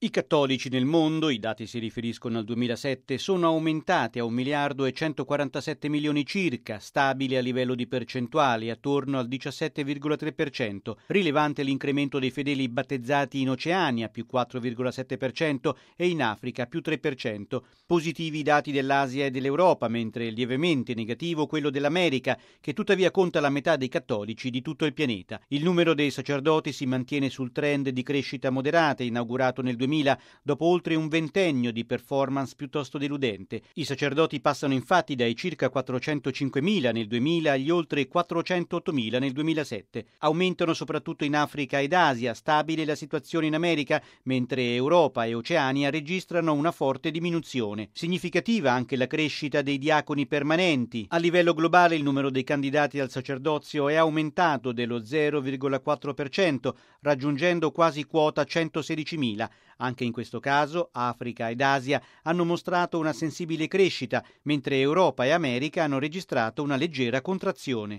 I cattolici nel mondo, i dati si riferiscono al 2007, sono aumentati a 1 miliardo e 147 milioni circa, stabile a livello di percentuali, attorno al 17,3%. Rilevante l'incremento dei fedeli battezzati in Oceania, più 4,7%, e in Africa, più 3%. Positivi i dati dell'Asia e dell'Europa, mentre lievemente negativo quello dell'America, che tuttavia conta la metà dei cattolici di tutto il pianeta. Il numero dei sacerdoti si mantiene sul trend di crescita moderata, inaugurato nel 2000, dopo oltre un ventennio di performance piuttosto deludente. I sacerdoti passano infatti dai circa 405.000 nel 2000 agli oltre 408.000 nel 2007. Aumentano soprattutto in Africa ed Asia, stabile la situazione in America, mentre Europa e Oceania registrano una forte diminuzione. Significativa anche la crescita dei diaconi permanenti. A livello globale il numero dei candidati al sacerdozio è aumentato dello 0,4%, raggiungendo quasi quota 116.000. Anche in questo caso Africa ed Asia hanno mostrato una sensibile crescita, mentre Europa e America hanno registrato una leggera contrazione.